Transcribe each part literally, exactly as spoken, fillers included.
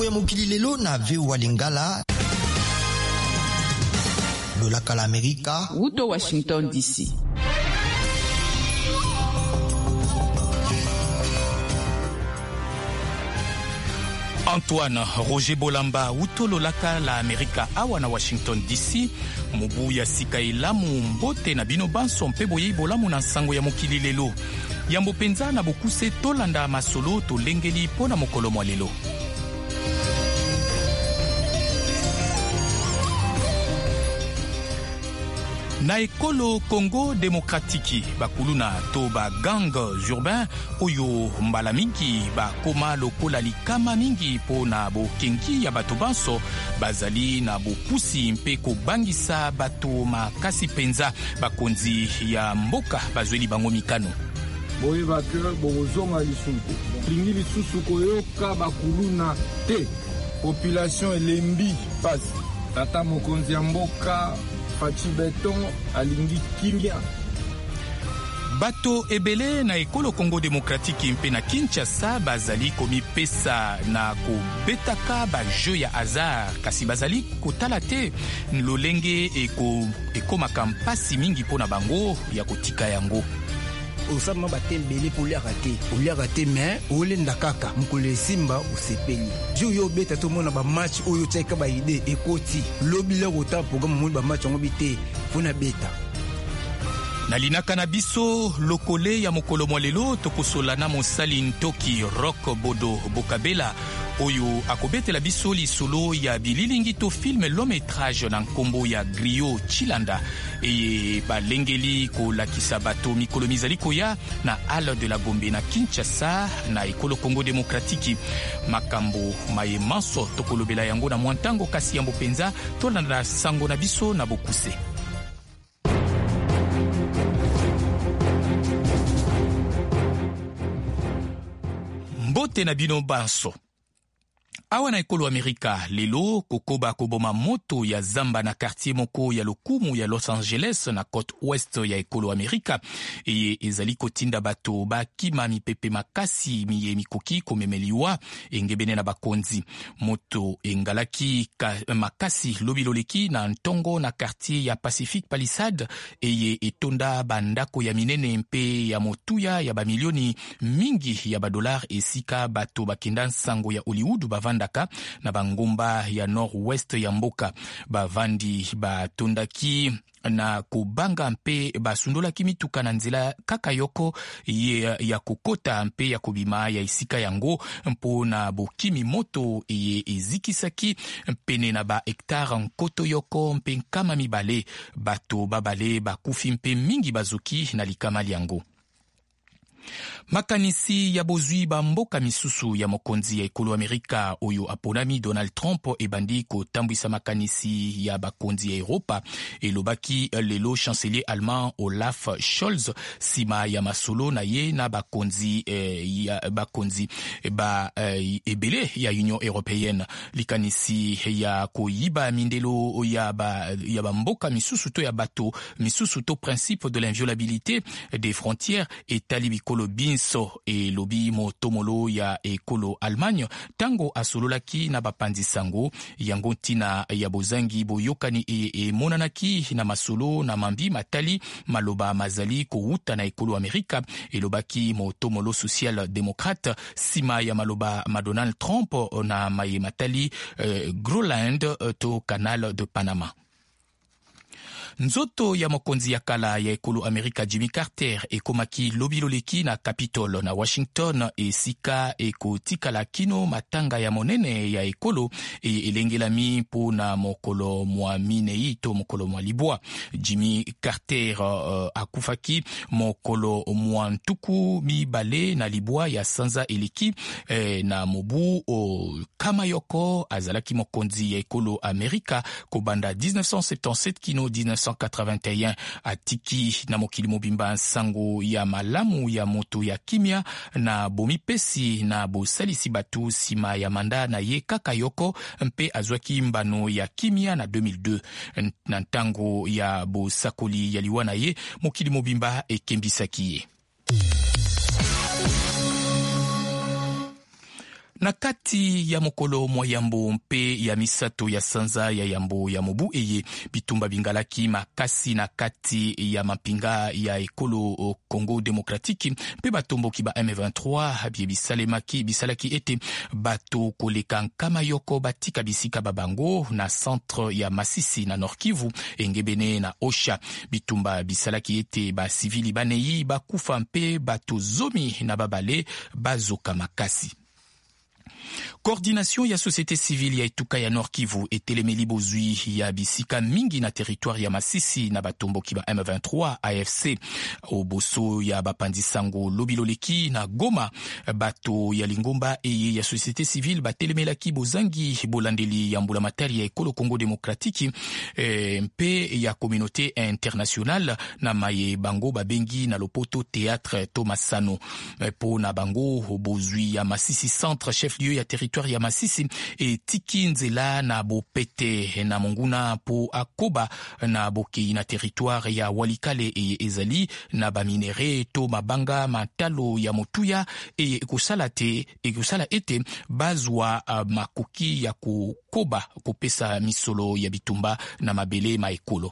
ya mokili lelo na V O A Lingala. Lolaka la Amerika. Wuto Washington D C. Antoine Roger Bolamba utolo laka la Amerika awa na Washington D C mubu ya sika ilamu mbote na bino banso mpe boye bolamu na sango ya mokili lelo yambo penza na bokuse tolanda masolo to lengeli pona mokolo mwa lelo. Na ekolo Congo Demokratiki bakuluna to ba gang urbain oyo mbala mingi bakoma lokola likama mingi po na bokengi ya bato banso bazali na bopusi mpe kobangisa bato makasi penza bakonzi ya mboka bazweli bango mikano. Boye bake bozonga lisuku lingi lisusu koyoka bakuluna te population elembi pasi tata mokonzi ya mboka Fachi Beton alingi kimia. Bato ebele na ekolo Congo Demokratiki mpe na Kinshasa bazali komi pesa na kobetaka ba jeu ya hasard kasi bazali kotala te lolenge eko ekomaka mpasi mingi pona bango ya kotika yango. Osama batembele pour les rater pour les rater mais olenda kaka mukule simba usepeli jo yo beta to mona ba match oyo tsaika ba ide ekoti lobile rota programme mo ba match ngo bite funa beta na linaka na biso lokole ya mokolo mwalelo tokosola na mosali ntoki Rock Bodo Bokabela oyo akobetela biso lisolo ya bililingi to film long métrage na nkombo ya Griot Chilanda e balengeli kolakisa bato mikolo mizali koya na Halle de la Gombe na Kinshasa na ekolo Congo Demokratiki makambo maye manso tokolobela yango na mwantango kasi yambo penza tolanda sango na biso na bokuse. Mbote na bino banso awa na ekolo Amerika lelo kokoba koboma moto ya zamba na quartier moko ya lokumu ya Los Angeles na côte ouest ya ekolo Amerika e ezali kotinda bato bakima mipepe makasi miye mikoki komemeliwa engebene na bakonzi moto engalaki ka, makasi lobiloleki na ntongo na quartier ya Pacific Palisade eye etonda bandako ya minene mpe ya motuya ya bamilioni mingi ya badolar esika bato bakenda sango ya Hollywood bavanda na bangomba ya nord-ouest ya mboka bavandi batondaki na kubanga mpe basundolaki mituka na nzela kaka yoko ya, ya kokota mpe ya kobima ya isika yango mpo na bokimi moto ye ezikisaki pene na ba hektare nkoto yoko mpe nkama mibale bato babale bakufi mpe mingi bazoki na likamali yango. Makanisi ya bozwi ba mboka misusu ya mokonzi ya ekolo Amerika oyo aponami Donald Trump ebandi kotambwisa makanisi ya bakonzi ya Europa elobaki lelo chancelier allemand Olaf Scholz sima ya masolo na ye na bakonzi eh, ya bakonzi ba eh, ebele ya Union Européenne likanisi ya koyiba mindelo ya ba ya ba mboka misusu to ya bato misusu to principe de l'inviolabilité des frontières etalibiko Binso e lobi motomolo ya ekolo Allemagne tango asololaki na bapanzi sango yango ntina ya bozangi boyokani e, e monanaki na masolo na mambi matali maloba mazali kouta na ekolo Amerika elobaki motomolo social démocrate sima ya maloba ma Donald Trump na maye matali eh, Groenland to canal de Panama. Nzoto ya mokonzi ya kala ya ekolo Amerika Jimmy Carter ekomaki lobiloleki na Capitol na Washington esika ekotikala kino matanga ya monene ya ekolo e elengelami po na mokolo mwa minei to mokolo mwa libwa. Jimmy Carter uh, akufaki mokolo mwa ntuku mibale na libwa ya sanza eleki eh, na mobu o kama yoko azalaki mokonzi ya ekolo Amerika kobanda dix-neuf cent soixante-dix-sept kino dix-neuf cent quatre-vingt-un atiki na mokili mobimba sango ya malamu ya moto ya kimia na bomipesi na bosalisi batu sima ya manda na ye kaka yoko mpe azwaki mbano ya kimia na deux mille deux na ntango ya bosakoli ya liwa na ye mokili mobimba ekembisaki ye. Na kati ya mokolo mwa yambo mpe ya misato ya sanza ya yambo ya mobu eye bitumba bingalaki makasi na kati ya mapinga ya ekolo Congo Demokratiki mpe batomboki ba M vingt-trois bie bisalemaki bisalaki ete bato koleka nkama yoko batika bisika babango na centre ya Masisi na Nord Kivu engebene na Osha. Bitumba bisalaki ete ba civili baneyi bakufa mpe bato zomi na babale bazoka makasi. Coordination ya société civile ya etuka ya Nord Kivu etelemeli bozwi ya bisika mingi na territoire ya Masisi na batomboki ba M vingt-trois A F C oboso ya bapandisango lobiloleki na Goma. Bato ya Lingomba eye ya société civile batelemelaki bozangi bolandeli ya mbula matari ya ekolo Congo Demokratiki e, mpe ya communauté internationale na maye bango babengi na lopoto théâtre Thomasano e, po na bango bozwi ya Masisi centre chef lieu ya territoire ya Masisi e tiki nzela na bopete na monguna po akoba na bokei na territoire ya Walikale e ezali na baminere to mabanga matalo ya motuya e ekusala te ekusala ete bazwa uh, makoki ya kukoba kopesa misolo ya bitumba na mabele maekolo.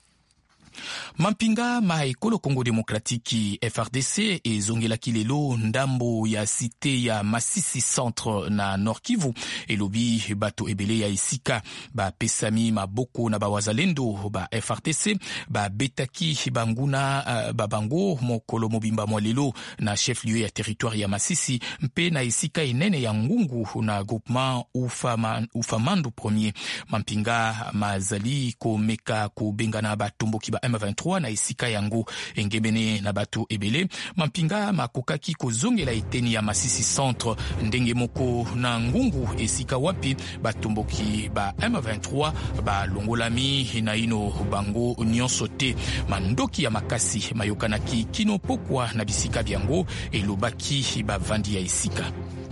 Mampinga ma ekolo Congo Demokratiki F R D C ezongelaki lelo ndambo ya cité ya Masisi centre na Nord Kivu elobi bato ebele ya esika ba pesami maboko na bawazalendo ba F R D C ba betaki banguna uh, babango mokolo mobimba mwa lelo na chef lieu ya territoire ya Masisi mpe na esika enene ya ngungu na groupement Ufama, Ufamandu premier. Mampinga mazali komeka kubengana batomboki ba M vingt-trois na esika yango engebene na bato ebele. Mampinga makokaki kozongela eteni ya Masisi centre ndenge moko na ngungu esika wapi batomboki ba M vingt-trois ba longolami na ino bango nyonso te. Mandoki ya makasi mayokanaki kino pokwa na bisika byango elobaki bavandi ya esika.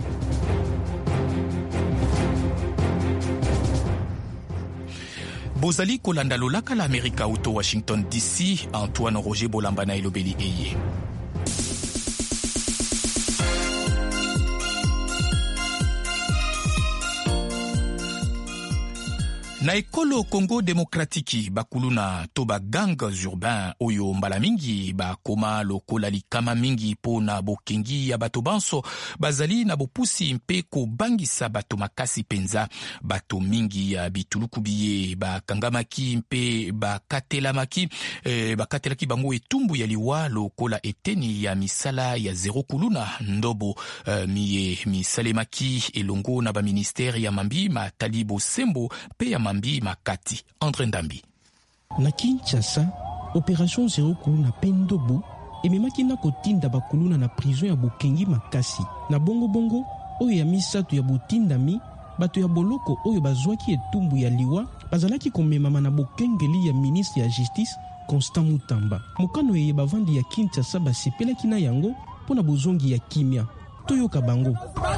Bozali kolanda lolaka la Amerika uto Washington D C, Antoine Roger Bolambana elobeli eye. Na ekolo Congo Demokratiki bakuluna to ba gangs urbains oyo mbala mingi ba koma lokola likama mingi po na bokengi ya bato banso bazali na bopusi mpe ko bangisa bato makasi penza. Bato mingi ya bituluku biye ba kangamaki mpe ba katelamaki e, ba katelaki bango etumbu ya liwa lokola eteni ya misala ya zero kuluna ndobo e, miye misalemaki elongo na ba ministeri ya mambi matalibo sembo pe ya mambi makati. Andre Ndambi. Na Kinshasa, opération zero kuluna pendobo ememaki na kotinda bakuluna na prison ya bokengi makasi. Na bongo bongo oyo ya misato ya botindami bato ya boloko oyo bazwaki etumbu ya liwa bazalaki komemama na bokengeli ya ministre ya justice Constant Mutamba. Mokano eye bavandi ya Kinshasa basepelaki na yango pona bozongi ya kimia. Toyoka bango.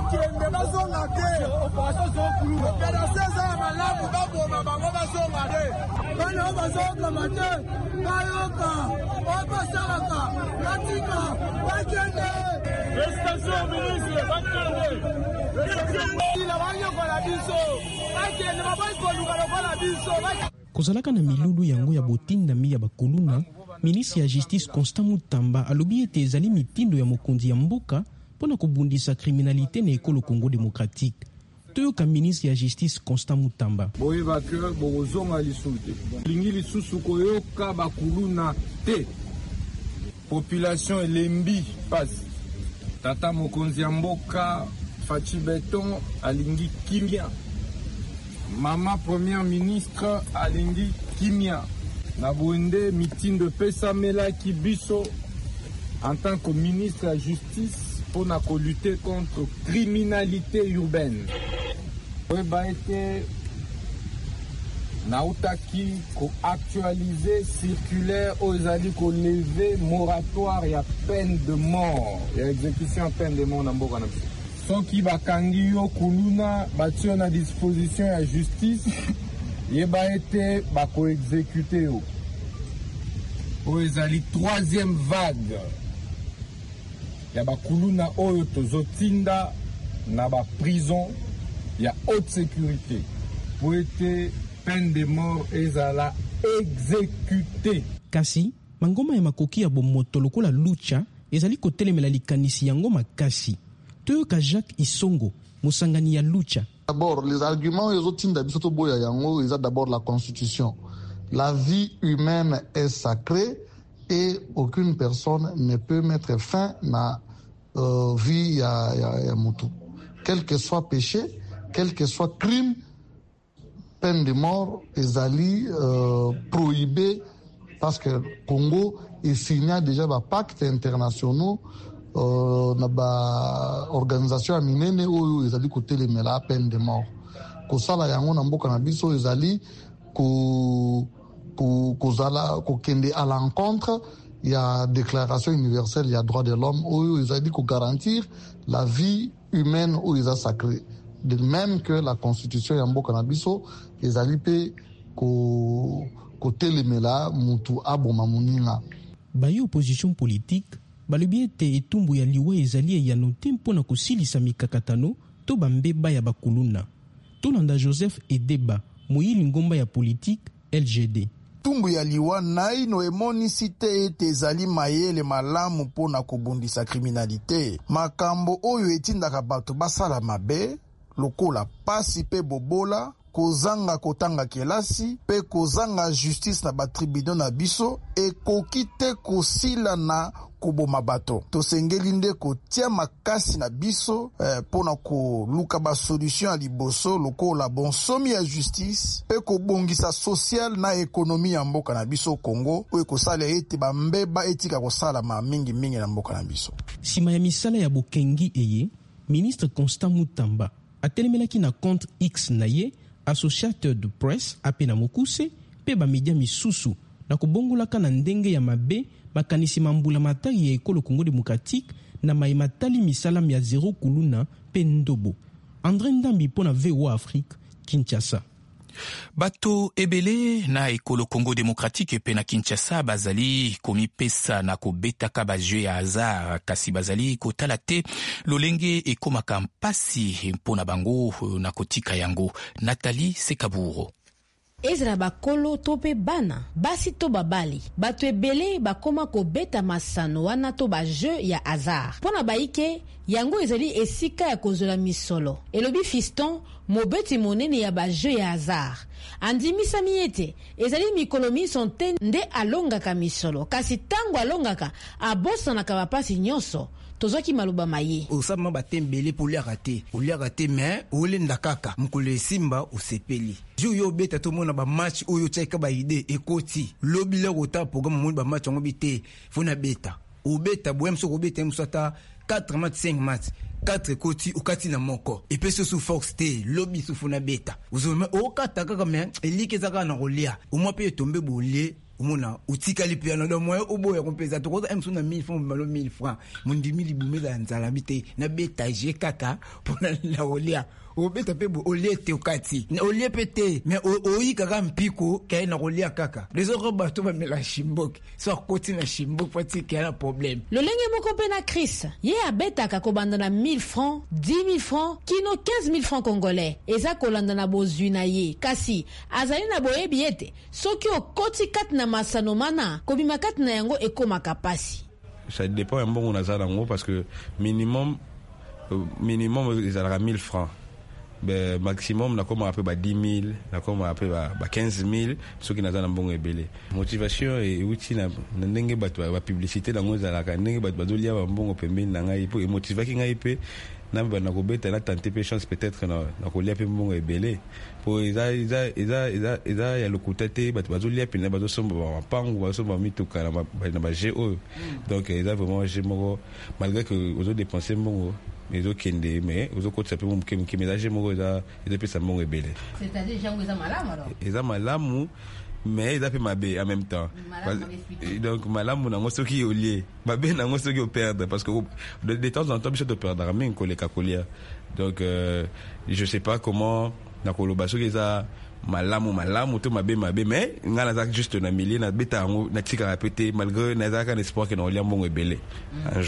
Kozalaka na milulu yango ya botindami ya bakuluna, ministre ya justice Constant Mutamba alobi ete ezali mitindo ya mokonzi ya mboka pona kobundisa criminalité na ekolo Congo Démocratique. Toyoka ministre ya justice Constant Mutamba. Boyeba ke bozonga lisusu. Lingi lisusu koyoka bakuluna te. Population elembi pasi. Tata mokonzi ya mboka Fachi Beton alingi kimia. Mama première ministre alingi kimia. Na boende mitindo pesa mela kibiso en tant que ministre de la justice pour lutter contre la criminalité urbaine. Oui, bah, été nautaki ko actualiser circulaire aux alliés ko lever moratoire et à peine de mort et exécution à peine de mort dans Boka na biso. Ceux qui bakangi yo kuluna batio na disposition ya justice ye ba été ba ko exécuter yo. Aux alliés troisième vague ya bakuluna oyo tozotinda na ba prison ya haute sécurité pour ete peine de mort ezala exécuté. Kasi mangoma ya makoki ya bomoto lokola lucha ezali kotelemela likanisi yango makasi. Toyoka Jacques Isongo, mosangani ya lucha. D'abord, les arguments ils ont d'habitude boya yango, ils ont d'abord la constitution. La vie humaine est sacrée et aucune personne ne peut mettre fin à la euh, vie ya ya, ya mutu. Quel que soit péché, quel que soit crime, peine de mort ezali euh, prohibé parce que Congo est signé déjà des pactes internationaux euh, na ba organisation minene oyo ezali kotelemela peine de mort. Kosala yango na mboka na biso ezali ko ko kozala kokende à l'encontre il y a déclaration universelle il y a droit de l'homme oyo ezali ko garantir la vie humaine oyo eza sacrée. De même que la constitution ya mboka na biso ezali pe ko kotelemela mutu aboma muninga. Bayi opposition politique balobi ete etumbu ya liwa ezali eyano te mpona kosilisa mikakatano to bambeba ya bakuluna. Tolanda Joseph Edeba, moyili ngomba ya politique L G D. Tumbu ya liwa naino emonisi te ete ezali mayele malamu mpona kobundisa kriminalité. Makambo oyo etindaka bato basala mabe lokola pasi pe bobola, kozanga kotanga kelasi pe kozanga justice na batribunal na biso ekoki te kosila na koboma bato. Tosengeli nde kotia makasi na biso eh, pona koluka ba solution ya liboso lokola bonsomi ya justice pe kobongisa social na ekonomi ya mboka na biso Congo oyo kosala ete bambeba etika kosala ma mingi mingi na mboka na biso. Sima ya misala ya bokengi eye, ministre Constant Mutamba atelemelaki na compte X na ye Associated de Presse apena mokuse pe ba media misusu na kobongolaka na ndenge ya mabe makanisi mambula matari ya ekolo Congo Démocratique na maimatali misalam ya zero kuluna pe ndobo. André Ndambi pona V O A Afrique, Kinshasa. Bato ebele na ekolo Congo Démocratique pe na Kinshasa bazali komipesa na kobetaka ba jeu ya hasard kasi bazali kotala te lolenge ekomaka mpasi mpona bango na kotika yango. Nathalie Sekaburo. Ezra bakolo tope bana basi to babali bato ebele bakoma kobeta masano wana to ba jeu ya hasard pona baike yango ezali esika ya kozola misolo. Elobi Fiston mobeti monene ya ba jeu ya hasard andimisa miete ezali mikolo misonte nde alongaka misolo kasi tango alongaka abosanaka bapasi nyonso. Tozoki maluba maye osama batembele poliaka te oliaka te mais olenda kaka mukule simba usepeli ju yo beta to mona ba match oyo tsaika ba ide ekoti lobi le rota programme mo ba match ngo bite fona beta o beta boem so ko beta msata quatre match cinq match quatre koti ukati na moko epeso su fox te lobi su fona beta uzome o kata kaka mais elike zaka na rolia o mo pe tombe bolie umona utika lipiano do moyo uboya kompeza to koza emsuna mille francs malo mille francs mundimi libumela nzala bite na beta je kaka pona la olia o beta pe bo oliete ukati na olie pete mais o yi kaka mpiko kay na olia kaka les autres bato ba mela shimbok so koti na shimbok pati kala problème le lenge moko pe na Chris ye abeta ka kobanda na mille francs dix mille francs kino quinze mille francs congolais eza kolanda na bozwi na ye kasi azali na boyebi ete soki okoti kati na masano mana kobima kati na yango ekomaka pasi. Ça dépend un bon on a ça dans parce que minimum euh, minimum ils aura mille francs. Ben maximum na koma après ba dix mille na koma après ba quinze mille ceux qui na za mbongo ebele motivation et outil na ndenge bato ba publicité na ngoza la ka ndenge bato bazolia ba mbongo pembeni na ngai pour motiver ki ngai pe na ba na kobeta na tenter pe chance peut-être na na kolia pe mbongo ebele pour isa isa isa isa isa ya lokutete bato bazolia pe na bazo somba ba pangu bazo somba mituka na ba na ba G O donc isa vraiment j'ai moko malgré que ozo dépenser mbongo mais aucun des mais aux autres ça peut me qui qui mélanger moi ça et puis ça m'ont rebelle c'est-à-dire j'ai un malamu alors ils ont malamu mais ils ont fait ma bé en même temps donc malamu na ngoso qui au lié ma bé na ngoso qui au perdre parce que de, de temps en temps je te perdre mais un collègue à colia donc euh, je sais pas comment na kolobaso qui ça malamu malamu to mabe mabe mais ngala za juste na milier na beta na tika répéter malgré na za kan espoir que na olia mbongo ebele un jour.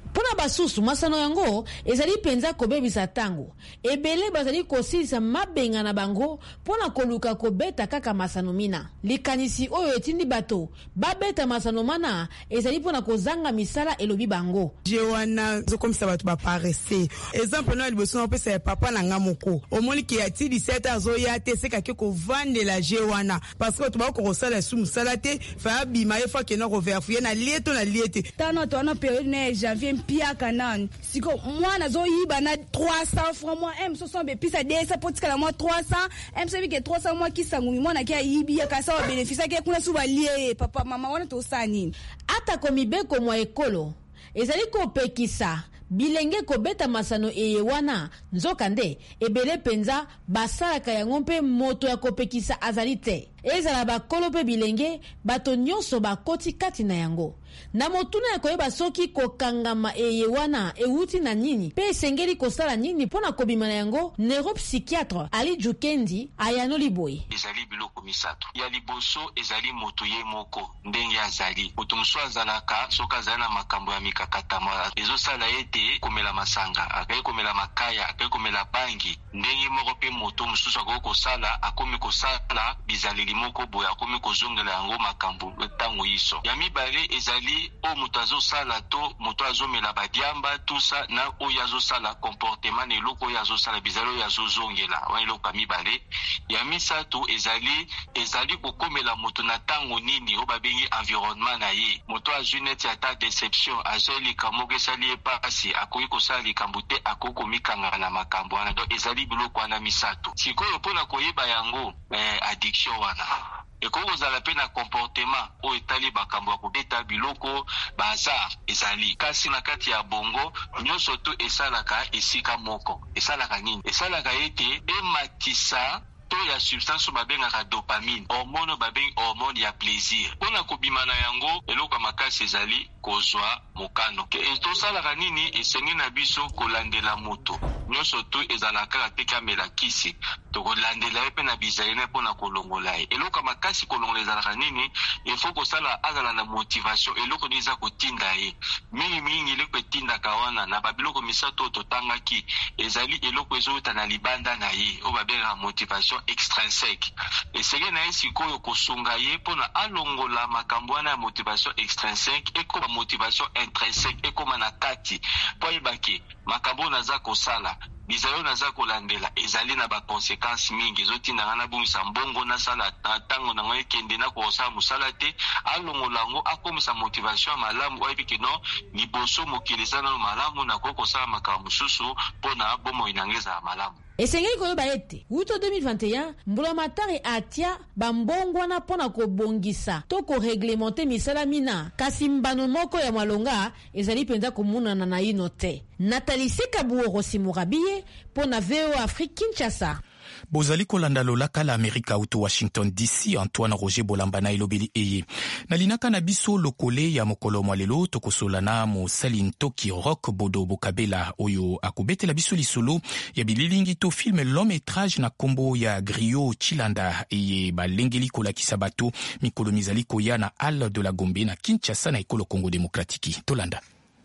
Pona basusu masano yango ezali penza kobebisa tango ebele bazali kosilisa mabenga na bango pona koluka kobeta kaka masano mina likanisi oyo etindi bato babeta masano mana ezali pona kozanga misala elobi bango je wana zokomisa bato baparese exemple no liboso na pesa ya papa na ngamoko omoni ki ati dix-sept azo ya te seka ke ko vandela je wana parce que to ba ko sala su musala te fa bima efa ke no ko verfouiller na lieto na liete tano to na période ne janvier pia kanan siko mwana zo yiba na trois cents francs moi m soixante be pisa desa potika la moi trois cents m sabi ke trois cents moi kisangumi mwana kia yibi ya kasa wa bénéfice ke kuna suba lié papa mama wana to sani ata komibeko mwa ekolo ezali kopekisa bilenge kobeta masano eye wana nzoka nde ebele penza basalaka yango mpe moto ya kopekisa azali te ezala bakolo mpe bilenge bato nyonso bakoti kati na yango na motuna ya koyeba soki kokangama eye wana euti na nini mpe esengeli kosala nini mpona kobima na yango neuropsychiatre Ali Jukendi ayanoli boye ezali biloko misato ya liboso ezali moto ye moko ndenge azali moto mosusu azalaka soki azali na makambo ya mikakatama ezosala ete komela masanga akai komela makaya akai komela bangi ndenge moko mpe moto mosusu akoki kosala akomi kosala bizaleli moko boye akomi kozongela yango makambo ntango iso ya mibale ezali o moto azosala to moto azomela badiamba tusa na oyo azosala comportement na eloko oyo azosala bizali oyo azozongela wana eloko ya mibale ya misato ezali ezali kokomela moto na ntango nini oyo babengi environnement na ye moto azwi neti ata deception azwi likambo moko esali ye pasi akoki kosala likambo te akoki komikangana na makambo wana donc ezali biloko wana misato sikoyo mpona koyeba yango eh, addiction wana ekoki kozala mpe na comportement oyo etali bakambo ya kobeta biloko bazar ezali kasi na kati ya bongo nyonso to esalaka esika moko esalaka nini esalaka ete ematisa to ya substance babengaka dopamine hormone babengi hormone ya plaisir mpona kobima na yango eloko makasi ezali kozwa mokano tosalaka nini esengi na biso kolandela moto nyonso to ezalaka kaka te kamela kisi tokolandela ye mpe na bizali ne mpona kolongola ye eloko makasi kolongola ezalaka nini ifo kosala azala na motivation eloko nini eza kotinda ye mingimingi eloko etindaka wana na babiloko misato oyo totangaki ezali eloko ezouta na libanda na ye oyo babengaka motivation extrinsèque esenge na ye sikoyo kosunga ye mpona alongola makambo wana ya motivation extrinsèque ekoma motivation intrinsèque ekoma na kati mpo ayebake makambo oyo naza kosala bizali oyo naza kolandela ezali na baconséquence mingi ezotindanga nabongisa mbongo nasala na ntango nango ekende na kosala mosala te alongola yango akomisa motivation ya malamu oyebi ke no liboso mokili eza nano malamu nakoki kosala makambo mosusu mpona bomoi nango ezala malamu esengeli koyoba ete wuto deux mille vingt et un mbula matari atia bambongwana mpona kobongisa to koreglemente misala mina kasi mbano moko ya malonga ezali mpenza komonana na ino te Nathalie Sekabuoro Simurabiye mpona V O Afrique Kinshasa. Bozali kolanda lolaka la Amerika uto Washington D C Antoine Roger Bolamba na ilobeli eye. Nalinaka na biso lokole ya mokolo mwalelo tokosolana mo Salintoki Rock Bodo Bokabela oyo akubetela biso lisolo ya bililingi to film long métrage na kombo ya Griot Chilanda eye balengeli kolakisa bato mikolo mizali koya na Halle de la Gombe na Kinshasa na ekolo Congo Démocratique. Tolanda.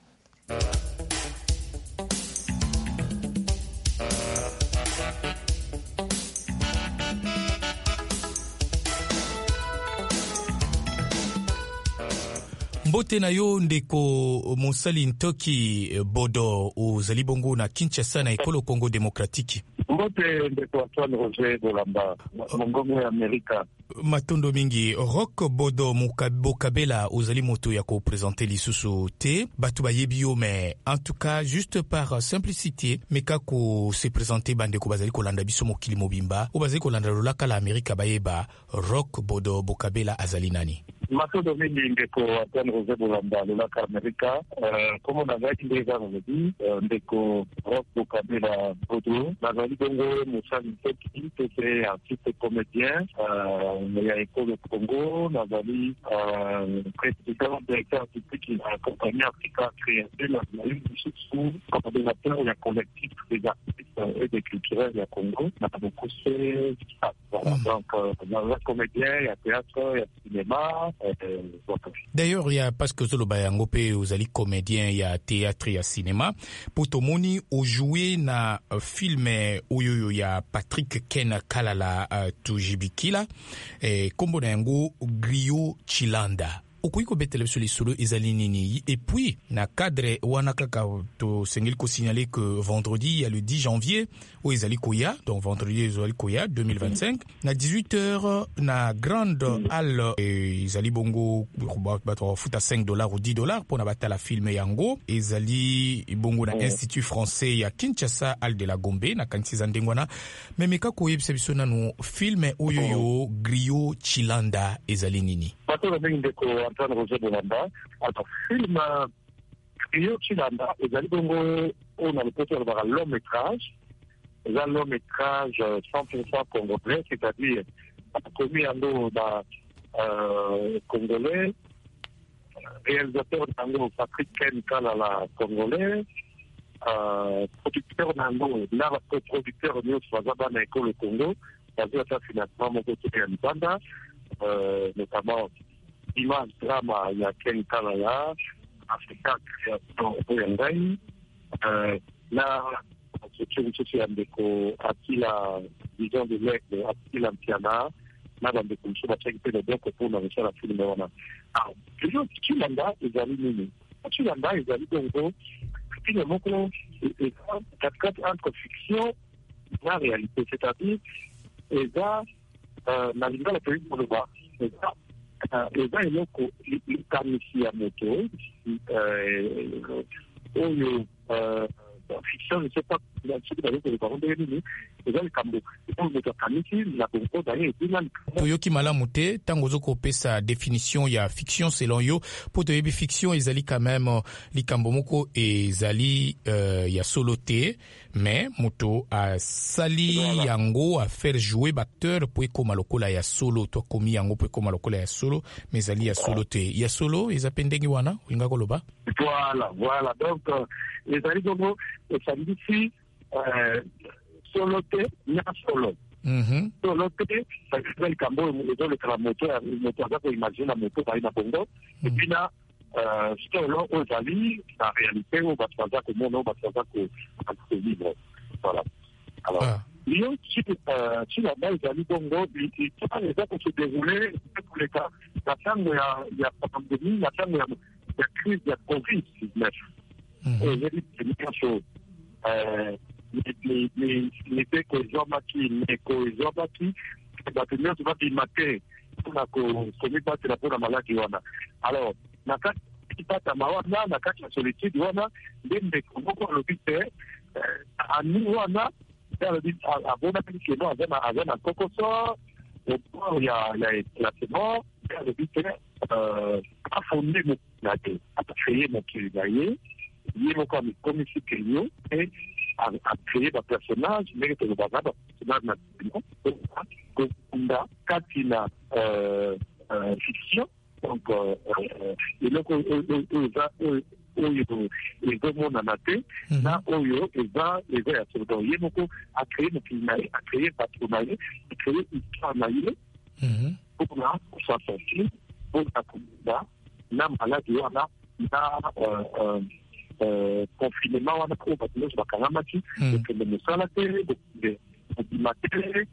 Mbote na yo ndeko Mosali Ntoki Bodo ozali bongo na Kinshasa na ekolo Congo Démocratique. Mbote ndeko Antoine Roger Bolamba mongongo ya Amerika. Matondo mingi Rock Bodo Bokabela ozali moto ya ko présenter lisusu te batu bayebi yo mais en tout cas juste par simplicité meka ko se présenter bande ko bazali kolanda biso mokili mobimba o bazali kolanda lolaka la Amerika bayeba Rock Bodo Bokabela azali nani. Matondo mingi ndeko Antoine Roger Bolamba lolaka Amerika comme on a dit déjà aujourd'hui ndeko Rock Bokabela Bodo bazali bongo Mosali Ntoki c'est artiste comédien il y a l'école au Congo, on a valu président directeur artistique de la compagnie Africa Création, on a eu du sous coordonnateur il y a collectif des artistes et des culturels il y a Congo, on a beaucoup fait ça. Voilà. Donc, dans le comédien, il y a théâtre, il y a cinéma, D'ailleurs, il y a parce que Zolo Bayangope, vous allez comédien, il y a théâtre, il y a cinéma. Pour Tomoni, au jouer na film Oyoyo, il y a Patrick Ken Kalala Tujibikila et Kombo Nango Grio Chilanda. Okuiko betele sur les solos ezalinini. Et puis, na cadre wanakaka to sengil ko signaler que vendredi, il y a le dix janvier, au Ezali Koya, donc vendredi Ezali Koya deux mille vingt-cinq, na dix-huit heures, na grande halle, Ezali Bongo, fout à cinq dollars ou dix dollars pour na batala filme yango, Ezali Bongo na Institut français ya Kinshasa, halle de la Gombe, na kantiza ndengwana, mais meka koye bisebisona no filme Oyoyo, Grio Chilanda, Ezali nini. Antoine Roger Bolanda, alors film Grio Chilanda, ezali bongo on a le côté de voir long métrage, un long métrage cent pour cent congolais, c'est-à-dire commis en dos d'un congolais, réalisateur d'ango Patrick Ken Kalala congolais, producteur d'ango, l'art producteur de Swazaba na école au Congo, basé à financement mon côté à Libanda, notamment image drama ya Ken Kalala, Africa création Boyangai, là, c'est une chose d'eko Akila, vision de l'aigle, Akila Mpiana, là, dans des conditions d'activité de deux coupons dans le la film de Wana. Alors, le jour de Chilanda, ils allaient nini. Chilanda, ils allaient donc, finalement, c'est quatre entre fiction et la réalité, c'est-à-dire, et là, dans l'histoire de la politique pour le bas, et là, eza eloko likamisi ya moto oyo fiction ne sais pas soki bazokoluka ndenge nini eza likambo oyo moto akamisi na kongo daye ebina toyoki malamu te ntango ozokopesa définition ya fiction selon yo mpo toyebi fiction ezali quand même likambo moko ezali uh, ya solo te mais moto asali voilà. Yango a faire jouer bacteur po ekoma lokola ya solo to komi yango po ekoma lokola ya solo mais ezali ya solo te ya solo ezape ndenge wana olinga koloba voilà voilà donc ezali bongo ezali si solo te na solo mhm solo te ça likambo ezolekala moto moto aza koimagine na moto bali na bongo et puis na solo ozali na réalité oyo bato baza komona oyo bato baza kovivre voilà alors lion ci laba ezali bongo eza kose déroule koleka na ntango ya pandémie na ntango ya crise ya covid dix-neuf ezali première chose miteko ezwamaki meko ezwamaki bato nyonso babima te mpona komibatela mpona maladi wana alors na kati ipatama wana na kati ya solitude wana nde ndeko moko alobi te ani wana abonaki keno aza na kokoso opor ya éclatement alobi te afonde mokili na ye acreye mokili na ye ye moko amikomisi kenyo e acreye bapersonnage ndenge tolobaka bapersonnage na kino kokunda kati na fiction donc eloko oyo ezomonana te na oyo eza eza ya solo donc ye moko acreye mokili na ye acreye bato na ye acreye histoire na ye mpona kosa sortir mpona kounda na maladi wana na confinement wana oyo bato nyonso bakangamaki kokende mosala te kobima te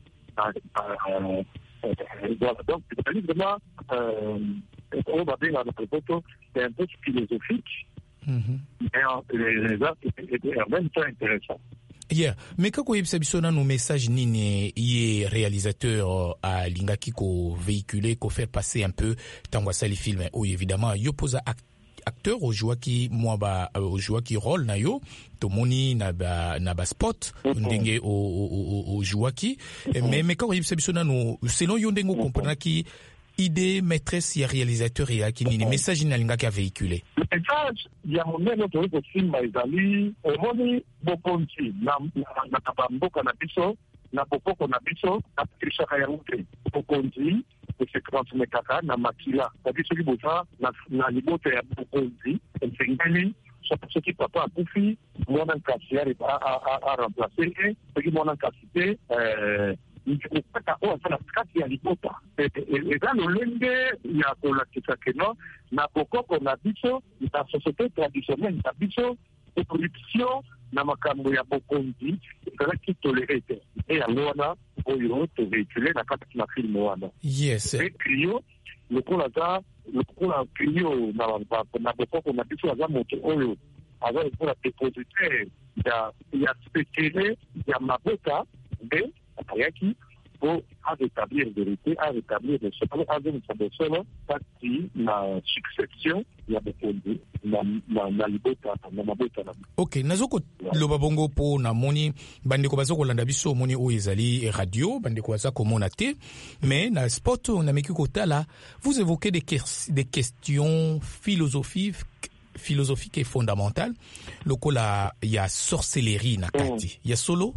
voilà donc ezali vraiment oyo babengaka na lopoto c'est un peu philosophique mais en même temps intéressant. Yeah, mais kako yebisa biso nanu message nini ye réalisateur alingaki ko véhiculer ko faire passer un peu tango asali film oyo évidemment yo posa acteur au joueur qui moi ba au joueur qui rôle na yo tomoni na ba na ba spot ndenge au au au joueur qui mais mais kako yebisa biso nanu selon yo ndenge comprendre ki idée maîtresse ya réalisateur ya kinini message inalingaki a véhiculer message ya monene to ko film ezali omoni bokonzi na na kabamboka na biso na bopoko na biso na trishaka ya route bokonzi se transmetaka na makila tabi soki boza na na libote ya bokonzi ensengeli soki papa akufi mwana nkasi a remplacer soki mwana nkasi te okata oyo aza na kati ya libota eza lolenge ya kolakisa keno na bokoko na biso na société traditionnelle na biso corruption na makambo ya bokonzi ezalaki tolere te e yango wana oyo tovéhicule na kati na filme wana yes e Crio lokola aza lokola Crio na bokoko na biso aza moto oyo aza lokola dépositaire ya ya spéciale ya mabota nde ayaki po a rétablir vérité, a rétablir le solo, a rétablir le solo, parti na succession ya bokondi na na na libota na mabota na. Ok, nazoko loba bongo po na moni bandeko bazoko landa biso moni o ezali radio bandeko bazako mona te, mais na sport on a meki kotala, vous évoquez des des questions philosophiques philosophique et fondamentale lokola ya sorcellerie na kati ya solo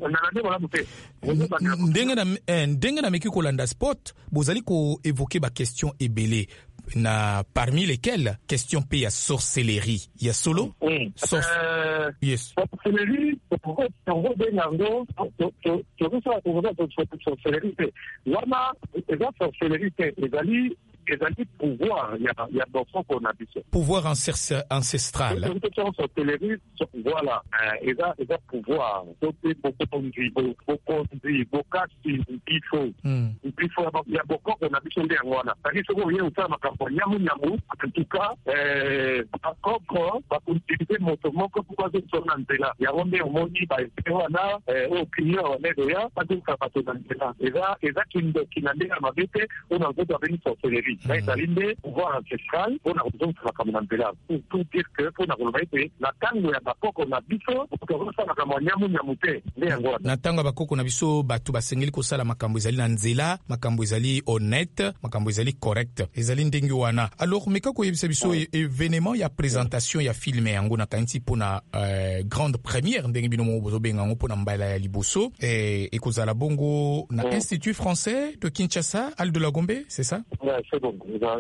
ndenge na ndenge na meki kolanda sport bozali ko évoquer ba question ebele na parmi lesquelles question pe ya sorcellerie ya solo yes sorcellerie pourquoi on veut nango to to to to sorcellerie wana eza sorcellerie ezali ezali pouvoir ya ya bokoko na biso pouvoir ancestral voilà eza eza pouvoir donc bokonzi bokonzi bokasi bifo bifo ya bokoko na biso nde yango wana tani soko ye usala makambo nyamu nyamu en tout cas bakoko bakuntilize moto moko po bazosona nzela yango nde omoni baepe wana oyo client wanedo ya bazosa bato na nzela eza eza kindoki na ndenge ya mabe te oyo nazoto abeni sorcellerie na ezali nde pouvoir ancestral mpona kozongisa makambo na nzela pour dire que mpona koloba ete na ntango ya bakoko na biso tozosala makambo ya nyamu nyamu te nde yango wana na ntango ya bakoko na biso bato basengeli kosala makambo ezali na nzela makambo ezali honnête makambo ezali correct ezali ndenge wana alors meka koyebisa biso événement ya présentation ya filme yango na kanti mpona grande première ndenge bino mo bozobenga yango mpona mbala ya liboso ekozala bongo na Institut français de Kinshasa Al de la Gombe c'est ça? Ouais, c'est bon.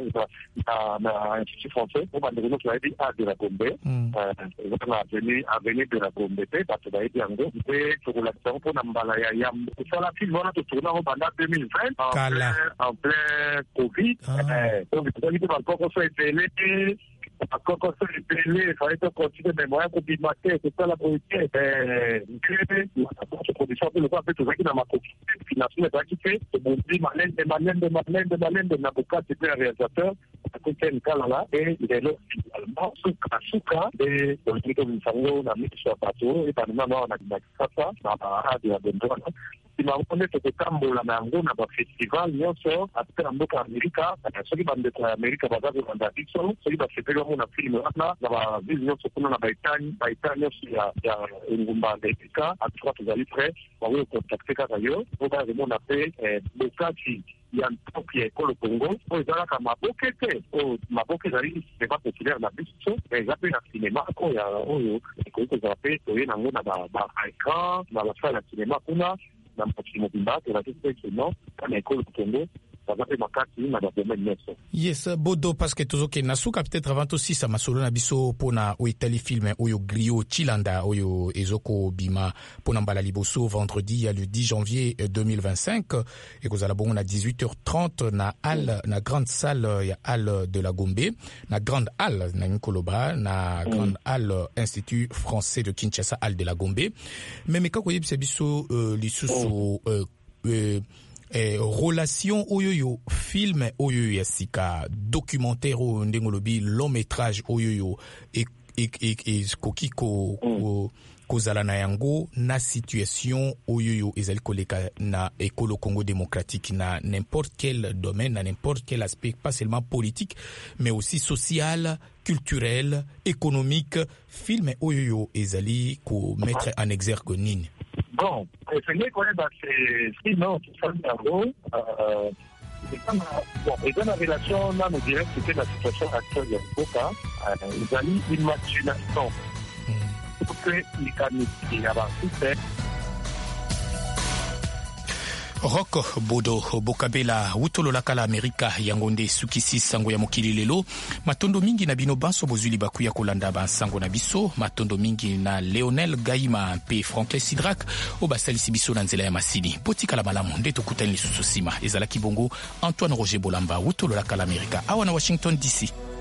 Na Institut français po bandeko nyonso bayebi Al de la Gombe ezaka avenue avenue de la Gombe te bato bayebi yango mpe tokolakisa yango mpona mbala ya yambo kosala filme wana totourna yango banda deux mille vingt en plein covid donc tozali mpe bakoko so ebele bakoko so ebele efali tokontinue memoya kobima te kosala boye te nke production mpe lokola mpe tozalaki na makoki financement ezalaki te tobondi malende malende malende malende na bokati mpe ya réalisateur akoki nkalala e lelo finalement suka suka e olingi tobimisa yango na miso ya bato ebandima na wana na kisasa na baadi ya bendo wana nsima ngo nde tokotambola na yango na bafestival nyonso ate na mboka ya amerika soki bandeko ya amerika baza kolanda biso soki basepeli yango na filme wana na bavile nyonso kuna na baetat nyonso ya engumba ya amerika atuka tozali prêt bango contacte kaka yo po bazomona mpe bokati ya ntoki ya ekolo Congo oyo ezalaka maboke te oyo maboke ezali sinema populaire na biso eza mpe na sinema oyo oyo ekoki kozala mpe toye nango na baécran na basala ya sinema kuna na mokili mobimba tozalaki mpe keno kana ekolo Congo bazape makasi na badomaine nyonso. Yes, bodo parce que tozoke na suka peut-être avant aussi ça masolo na biso pona o itali film oyo Griot Chilanda oyo ezoko bima pona mbala liboso vendredi ya le dix janvier deux mille vingt-cinq et kozala bongo na dix-huit heures trente na hall na grande salle ya hall de la Gombe na grande hall na Nkoloba na grande hall Institut français de Kinshasa hall de la Gombe mais kako yebisa biso lisusu Eh, relation oyoyo film oyoyo ya sika documentaire o ndengolobi long métrage oyoyo e e e koki ko ko kozala na yango na situation oyoyo ezali koleka na ekolo Congo démocratique na n'importe quel domaine na n'importe quel aspect pas seulement politique mais aussi social culturel économique film oyoyo ezali ko mettre en exergue nini. Bon, c'est qu'on est dans ces sinon qui sont d'abord, euh, bon, et dans la relation, là, nous dirait que c'était la situation actuelle de Boka, ils ont une imagination. Pour que les canaux qui avaient fait. Rock Bodo Bokabela Utololaka la Amerika yangonde sukisi sango ya mokili lelo matondo mingi na bino banso bozuli bakuya kolanda ba sango na biso matondo mingi na Lionel Gaima pe Franklin Sidrak o basalisi biso na nzela ya masini potika la malamu ndeto kutani lisusu sima ezala kibongo Antoine Roger Bolamba Utololaka la Amerika awa na Washington D C.